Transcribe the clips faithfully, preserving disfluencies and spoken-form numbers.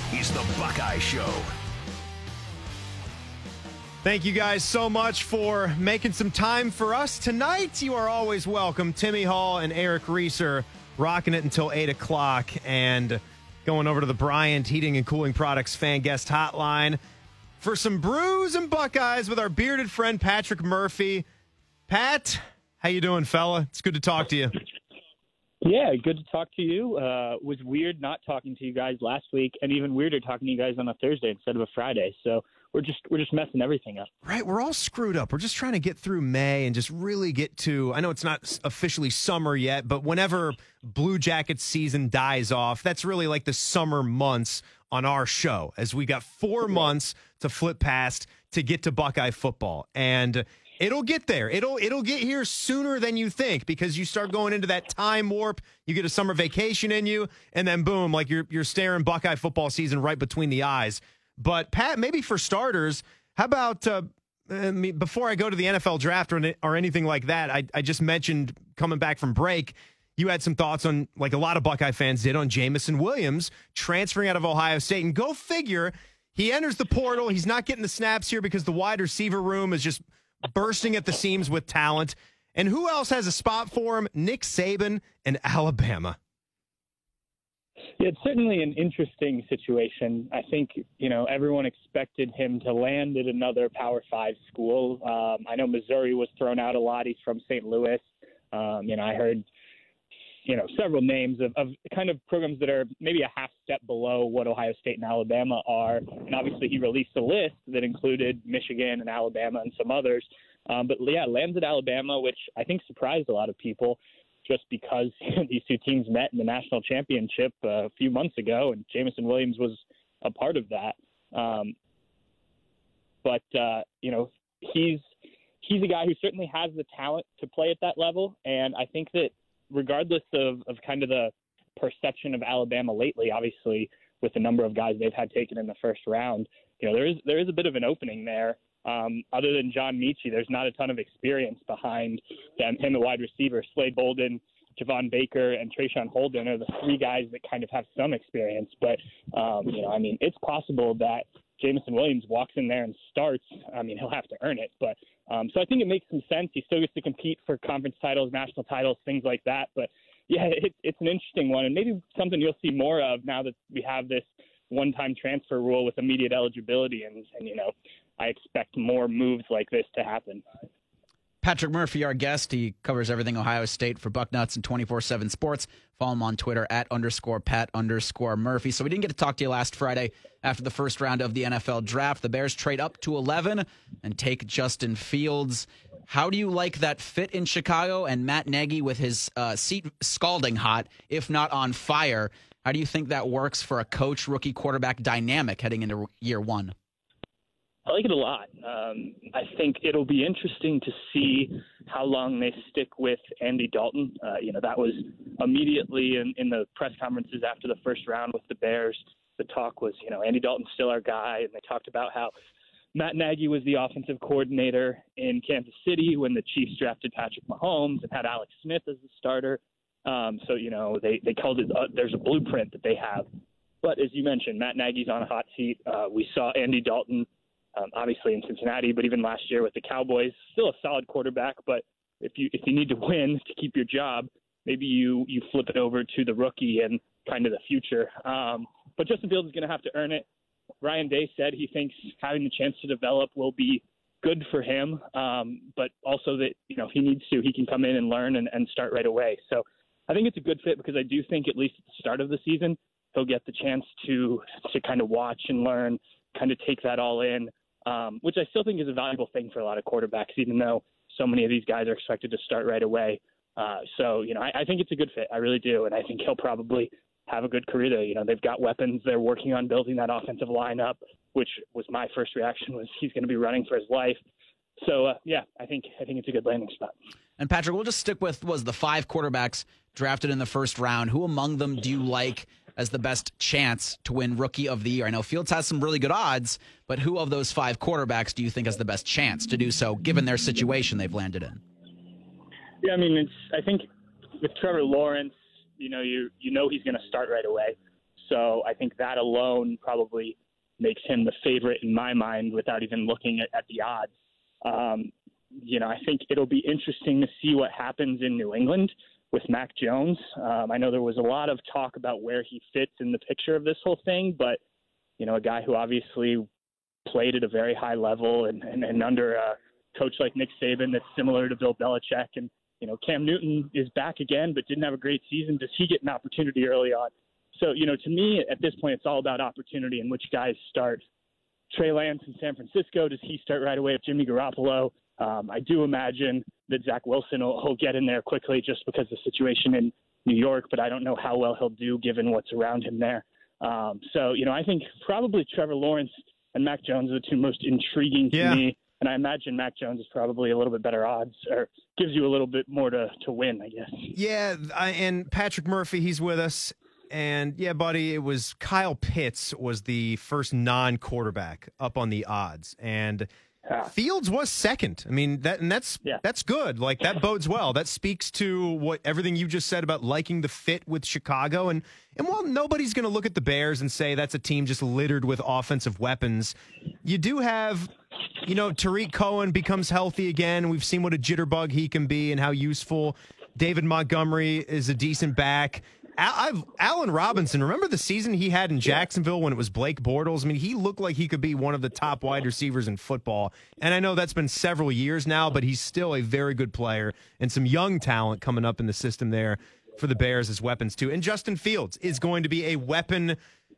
is the Buckeye Show. Thank you guys so much for making some time for us tonight. You are always welcome. Timmy Hall and Eric Reeser rocking it until eight o'clock and going over to the Bryant Heating and Cooling Products fan guest hotline for some brews and Buckeyes with our bearded friend Patrick Murphy. Pat, how you doing, fella? It's good to talk to you. Yeah, good to talk to you. Uh, was weird not talking to you guys last week, and even weirder talking to you guys on a Thursday instead of a Friday. So we're just we're just messing everything up. Right, we're all screwed up. We're just trying to get through May and just really get to, I know it's not officially summer yet, but whenever Blue Jackets season dies off, that's really like the summer months on our show, as we got four months to flip past to get to Buckeye football. And it'll get there. It'll it'll get here sooner than you think, because you start going into that time warp. You get a summer vacation in you, and then boom, like you're you're staring Buckeye football season right between the eyes. But Pat, maybe for starters, how about uh, I mean, before I go to the N F L draft or, or anything like that, I, I just mentioned coming back from break, you had some thoughts on, like a lot of Buckeye fans did, on Jameson Williams transferring out of Ohio State. And go figure, he enters the portal. He's not getting the snaps here because the wide receiver room is just bursting at the seams with talent. And who else has a spot for him? Nick Saban and Alabama. Yeah, it's certainly an interesting situation. I think, you know, everyone expected him to land at another Power Five school. Um, I know Missouri was thrown out a lot. He's from Saint Louis. Um, you know, I heard, you know, several names of, of kind of programs that are maybe a half step below what Ohio State and Alabama are. And obviously he released a list that included Michigan and Alabama and some others. Um, but, yeah, lands at Alabama, which I think surprised a lot of people, just because these two teams met in the national championship uh, a few months ago, and Jameson Williams was a part of that. Um, but, uh, you know, he's he's a guy who certainly has the talent to play at that level, and I think that regardless of, of kind of the perception of Alabama lately, obviously with the number of guys they've had taken in the first round, you know, there is there is a bit of an opening there. Um, other than John Mechie, there's not a ton of experience behind them. Him, the wide receiver, Slade Bolden, Javon Baker, and Trayshawn Holden are the three guys that kind of have some experience. But, um, you know, I mean, it's possible that Jameson Williams walks in there and starts. I mean, he'll have to earn it. But um, so I think it makes some sense. He still gets to compete for conference titles, national titles, things like that. But, yeah, it, it's an interesting one, and maybe something you'll see more of now that we have this one-time transfer rule with immediate eligibility. And, and you know, I expect more moves like this to happen. Patrick Murphy, our guest. He covers everything Ohio State for Bucknuts and twenty-four seven Sports. Follow him on Twitter at underscore Pat underscore Murphy. So we didn't get to talk to you last Friday after the first round of the N F L draft. The Bears trade up to eleven and take Justin Fields. How do you like that fit in Chicago, and Matt Nagy with his uh, seat scalding hot, if not on fire? How do you think that works for a coach, rookie quarterback dynamic heading into year one? I like it a lot. Um, I think it'll be interesting to see how long they stick with Andy Dalton. Uh, you know, that was immediately in, in the press conferences after the first round with the Bears. The talk was, you know, Andy Dalton's still our guy. And they talked about how Matt Nagy was the offensive coordinator in Kansas City when the Chiefs drafted Patrick Mahomes and had Alex Smith as the starter. Um, so, you know, they, they called it, uh, there's a blueprint that they have. But as you mentioned, Matt Nagy's on a hot seat. Uh, we saw Andy Dalton Um, obviously in Cincinnati, but even last year with the Cowboys, still a solid quarterback. But if you if you need to win to keep your job, maybe you you flip it over to the rookie and kind of the future. Um, but Justin Fields is going to have to earn it. Ryan Day said he thinks having the chance to develop will be good for him, um, but also that, you know, if he needs to, he can come in and learn and, and start right away. So I think it's a good fit, because I do think at least at the start of the season he'll get the chance to to kind of watch and learn, kind of take that all in. Um, which I still think is a valuable thing for a lot of quarterbacks, even though so many of these guys are expected to start right away. Uh, so, you know, I, I think it's a good fit. I really do. And I think he'll probably have a good career there. You know, they've got weapons. They're working on building that offensive lineup, which was my first reaction, was he's going to be running for his life. So, uh, yeah, I think I think it's a good landing spot. And, Patrick, we'll just stick with was the five quarterbacks drafted in the first round. Who among them do you like as the best chance to win Rookie of the Year? I know Fields has some really good odds, but who of those five quarterbacks do you think has the best chance to do so, given their situation they've landed in? Yeah, I mean, it's. I think with Trevor Lawrence, you know, you you know he's going to start right away. So I think that alone probably makes him the favorite in my mind without even looking at, at the odds. Um, you know, I think it'll be interesting to see what happens in New England with Mac Jones. Um, I know there was a lot of talk about where he fits in the picture of this whole thing, but, you know, a guy who obviously played at a very high level and, and, and under a coach like Nick Saban that's similar to Bill Belichick. And, you know, Cam Newton is back again but didn't have a great season. Does he get an opportunity early on? So, you know, to me, at this point, it's all about opportunity and which guys start. Trey Lance in San Francisco, does he start right away with Jimmy Garoppolo? Um, I do imagine that Zach Wilson will, will get in there quickly just because of the situation in New York, but I don't know how well he'll do given what's around him there. Um, so, you know, I think probably Trevor Lawrence and Mac Jones are the two most intriguing to yeah. me. And I imagine Mac Jones is probably a little bit better odds or gives you a little bit more to, to win, I guess. Yeah, I, and Patrick Murphy, he's with us. And, yeah, buddy, it was Kyle Pitts was the first non-quarterback up on the odds. And yeah. Fields was second. I mean, that and that's yeah. that's good. Like, that bodes well. That speaks to what everything you just said about liking the fit with Chicago. And, and while nobody's going to look at the Bears and say that's a team just littered with offensive weapons, you do have, you know, Tariq Cohen becomes healthy again. We've seen what a jitterbug he can be and how useful. David Montgomery is a decent back. I've, Allen Robinson, remember the season he had in Jacksonville when it was Blake Bortles? I mean, he looked like he could be one of the top wide receivers in football. And I know that's been several years now, but he's still a very good player and some young talent coming up in the system there for the Bears as weapons too. And Justin Fields is going to be a weapon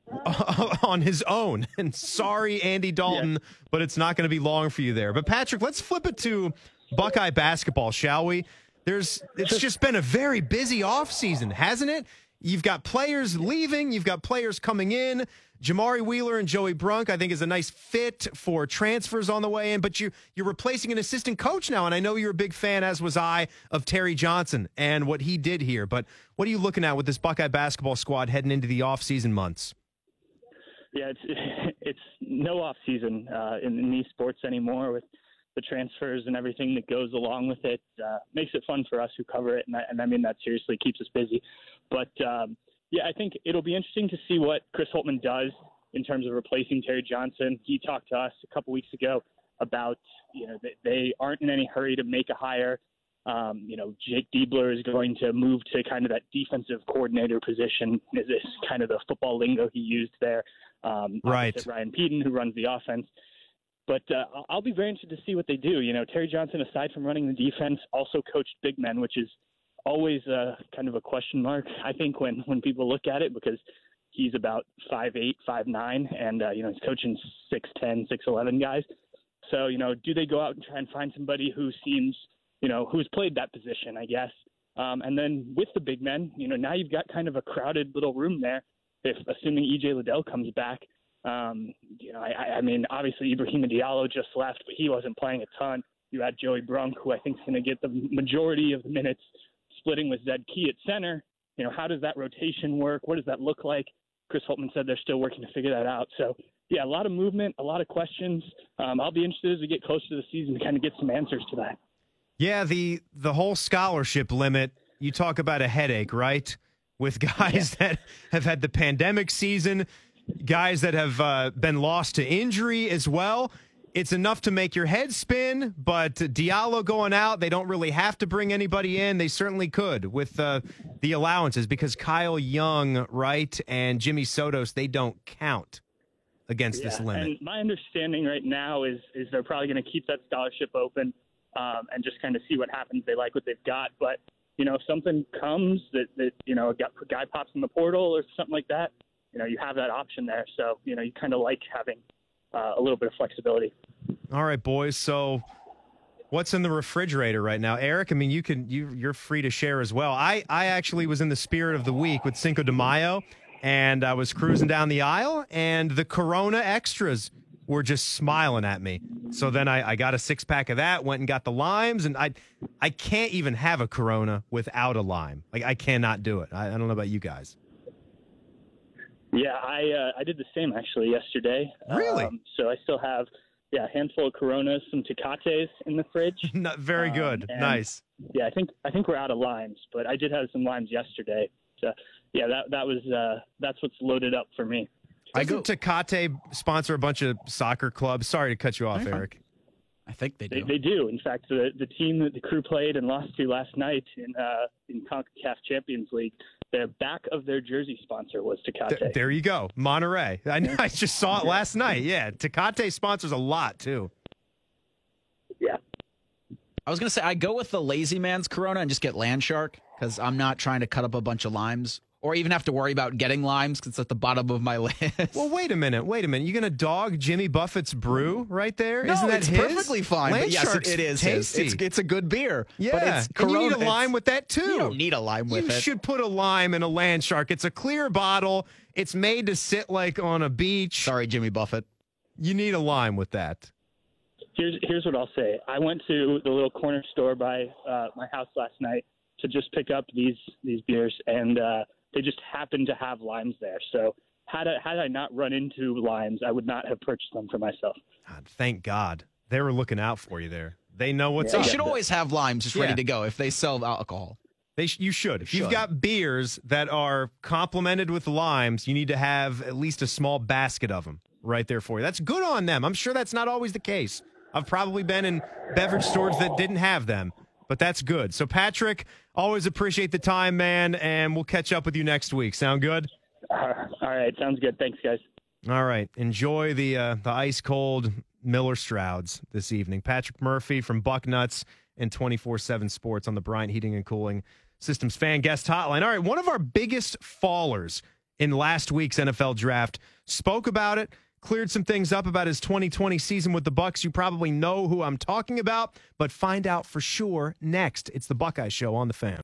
on his own. And sorry, Andy Dalton, yeah. but it's not going to be long for you there. But Patrick, let's flip it to Buckeye basketball, shall we? There's, it's just been a very busy offseason, hasn't it? You've got players leaving. You've got players coming in. Jamari Wheeler and Joey Brunk, I think, is a nice fit for transfers on the way in. But you, you're replacing an assistant coach now, and I know you're a big fan, as was I, of Terry Johnson and what he did here. But what are you looking at with this Buckeye basketball squad heading into the offseason months? Yeah, it's it's no offseason uh, in, in these sports anymore with the transfers and everything that goes along with it. Uh, makes it fun for us who cover it, and I, and I mean that seriously, keeps us busy. But, um, yeah, I think it'll be interesting to see what Chris Holtmann does in terms of replacing Terry Johnson. He talked to us a couple weeks ago about, you know, they, they aren't in any hurry to make a hire. Um, you know, Jake Diebler is going to move to kind of that defensive coordinator position. Is this kind of the football lingo he used there? Um, right. Ryan Peden, who runs the offense. But uh, I'll be very interested to see what they do. You know, Terry Johnson, aside from running the defense, also coached big men, which is always uh, kind of a question mark, I think, when, when people look at it, because he's about five eight, five nine, and, uh, you know, he's coaching six ten, six eleven guys. So, you know, do they go out and try and find somebody who seems, you know, who's played that position, I guess. Um, and then with the big men, you know, now you've got kind of a crowded little room there, if assuming E J Liddell comes back. Um, you know, I, I mean, obviously Ibrahima Diallo just left, but he wasn't playing a ton. You had Joey Brunk, who I think is going to get the majority of the minutes, splitting with Zed Key at center. You know, how does that rotation work? What does that look like? Chris Holtmann said they're still working to figure that out. So, yeah, a lot of movement, a lot of questions. Um, I'll be interested as we get closer to the season to kind of get some answers to that. Yeah, the the whole scholarship limit, you talk about a headache, right? With guys yeah. that have had the pandemic season, guys that have uh, been lost to injury as well. It's enough to make your head spin, but Diallo going out, they don't really have to bring anybody in. They certainly could with uh, the allowances, because Kyle Young, right, and Jimmy Sotos, they don't count against yeah, this limit. And my understanding right now is is they're probably going to keep that scholarship open um, and just kind of see what happens. They like what they've got, but, you know, if something comes that, that you know, a guy pops in the portal or something like that, you know, you have that option there. So, you know, you kind of like having uh, a little bit of flexibility. All right, boys. So what's in the refrigerator right now? Eric, I mean, you can, you, you're free to share as well. I, I actually was in the spirit of the week with Cinco de Mayo, and I was cruising down the aisle, and the Corona extras were just smiling at me. So then I, I got a six-pack of that, went and got the limes, and I I can't even have a Corona without a lime. Like, I cannot do it. I, I don't know about you guys. Yeah, I uh, I did the same actually yesterday. Really? Um, so I still have yeah a handful of Coronas, some Tecates in the fridge. Not very good. Um, Nice. Yeah, I think I think we're out of limes, but I did have some limes yesterday. uh, yeah, that that was uh, that's what's loaded up for me. I go Tecate sponsor a bunch of soccer clubs. Sorry to cut you off, Eric. I think they do. They, they do. In fact, the the team that the Crew played and lost to last night in uh, in CONCACAF Champions League, the back of their jersey sponsor was Tecate. Th- there you go, Monterey. I, yeah. I just saw it last night. Yeah, Tecate sponsors a lot too. Yeah. I was gonna say I go with the lazy man's Corona and just get Land Shark because I'm not trying to cut up a bunch of limes or even have to worry about getting limes because it's at the bottom of my list. Well, wait a minute, wait a minute. You gonna dog Jimmy Buffett's brew right there? No, Isn't that it's his? perfectly fine. Land But yes, Shark's it is. tasty. His. It's, it's a good beer. Yeah, but it's and Corona. you need a lime It's- with that too. You don't need a lime with you it. should put a lime in a Land Shark. It's a clear bottle. It's made to sit like on a beach. Sorry, Jimmy Buffett. You need a lime with that. Here's here's what I'll say. I went to the little corner store by uh, my house last night to just pick up these these beers, and uh, they just happened to have limes there. So had I, had I not run into limes, I would not have purchased them for myself. God, thank God. They were looking out for you there. They know what's They up. should always have limes just Yeah. ready to go if they sell alcohol. They sh- you should. If you've Should. got beers that are complemented with limes, you need to have at least a small basket of them right there for you. That's good on them. I'm sure that's not always the case. I've probably been in beverage stores that didn't have them, but that's good. So, Patrick, always appreciate the time, man, and we'll catch up with you next week. Sound good? Uh, all right, sounds good. Thanks, guys. All right. Enjoy the uh, the ice cold Miller Strouds this evening. Patrick Murphy from Bucknuts and twenty-four seven Sports on the Bryant Heating and Cooling Systems fan guest hotline. All right, one of our biggest fallers in last week's N F L draft spoke about it, cleared some things up about his twenty twenty season with the Bucs. You probably know who I'm talking about, but find out for sure next. It's the Buckeye Show on the Fan.